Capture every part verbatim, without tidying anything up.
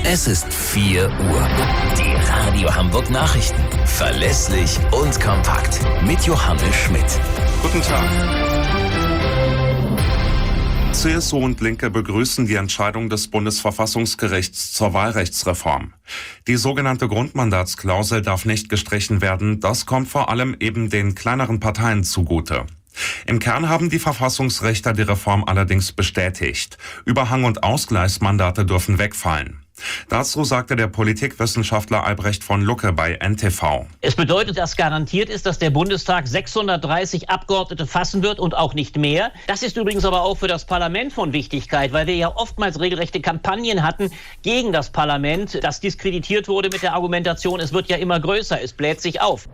Es ist vier Uhr. Die Radio Hamburg Nachrichten. Verlässlich und kompakt. Mit Johannes Schmidt. Guten Tag. C S U und Linke begrüßen die Entscheidung des Bundesverfassungsgerichts zur Wahlrechtsreform. Die sogenannte Grundmandatsklausel darf nicht gestrichen werden. Das kommt vor allem eben den kleineren Parteien zugute. Im Kern haben die Verfassungsrichter die Reform allerdings bestätigt. Überhang- und Ausgleichsmandate dürfen wegfallen. Dazu sagte der Politikwissenschaftler Albrecht von Lucke bei N T V. Es bedeutet, dass garantiert ist, dass der Bundestag sechshundertdreißig Abgeordnete fassen wird und auch nicht mehr. Das ist übrigens aber auch für das Parlament von Wichtigkeit, weil wir ja oftmals regelrechte Kampagnen hatten gegen das Parlament, das diskreditiert wurde mit der Argumentation, es wird ja immer größer, es bläht sich auf.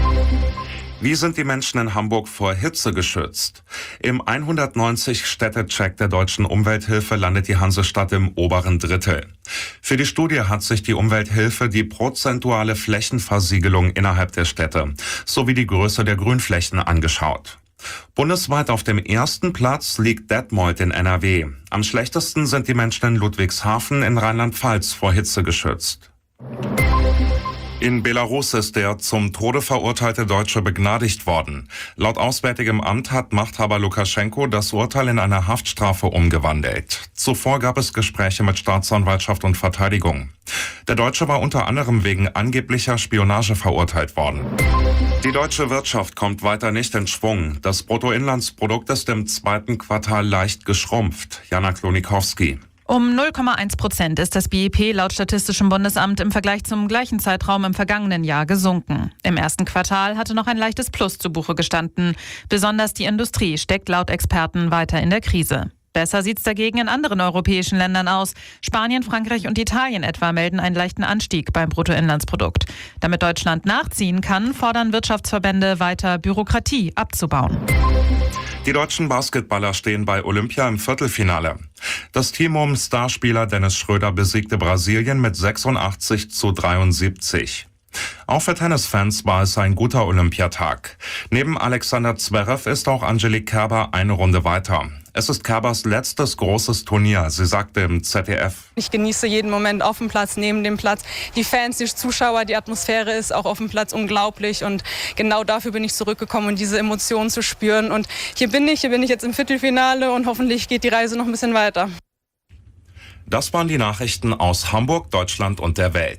Wie sind die Menschen in Hamburg vor Hitze geschützt? Im hundertneunzig Städte-Check der Deutschen Umwelthilfe landet die Hansestadt im oberen Drittel. Für die Studie hat sich die Umwelthilfe die prozentuale Flächenversiegelung innerhalb der Städte sowie die Größe der Grünflächen angeschaut. Bundesweit auf dem ersten Platz liegt Detmold in N R W. Am schlechtesten sind die Menschen in Ludwigshafen in Rheinland-Pfalz vor Hitze geschützt. In Belarus ist der zum Tode verurteilte Deutsche begnadigt worden. Laut Auswärtigem Amt hat Machthaber Lukaschenko das Urteil in eine Haftstrafe umgewandelt. Zuvor gab es Gespräche mit Staatsanwaltschaft und Verteidigung. Der Deutsche war unter anderem wegen angeblicher Spionage verurteilt worden. Die deutsche Wirtschaft kommt weiter nicht in Schwung. Das Bruttoinlandsprodukt ist im zweiten Quartal leicht geschrumpft. Jana Klonikowski. Um null Komma eins Prozent ist das B I P laut Statistischem Bundesamt im Vergleich zum gleichen Zeitraum im vergangenen Jahr gesunken. Im ersten Quartal hatte noch ein leichtes Plus zu Buche gestanden. Besonders die Industrie steckt laut Experten weiter in der Krise. Besser sieht's dagegen in anderen europäischen Ländern aus. Spanien, Frankreich und Italien etwa melden einen leichten Anstieg beim Bruttoinlandsprodukt. Damit Deutschland nachziehen kann, fordern Wirtschaftsverbände weiter, Bürokratie abzubauen. Die deutschen Basketballer stehen bei Olympia im Viertelfinale. Das Team um Starspieler Dennis Schröder besiegte Brasilien mit sechsundachtzig zu dreiundsiebzig. Auch für Tennisfans war es ein guter Olympiatag. Neben Alexander Zverev ist auch Angelique Kerber eine Runde weiter. Es ist Kerbers letztes großes Turnier, sie sagte im Z D F. Ich genieße jeden Moment auf dem Platz, neben dem Platz. Die Fans, die Zuschauer, die Atmosphäre ist auch auf dem Platz unglaublich. Und genau dafür bin ich zurückgekommen, um diese Emotionen zu spüren. Und hier bin ich, hier bin ich jetzt im Viertelfinale und hoffentlich geht die Reise noch ein bisschen weiter. Das waren die Nachrichten aus Hamburg, Deutschland und der Welt.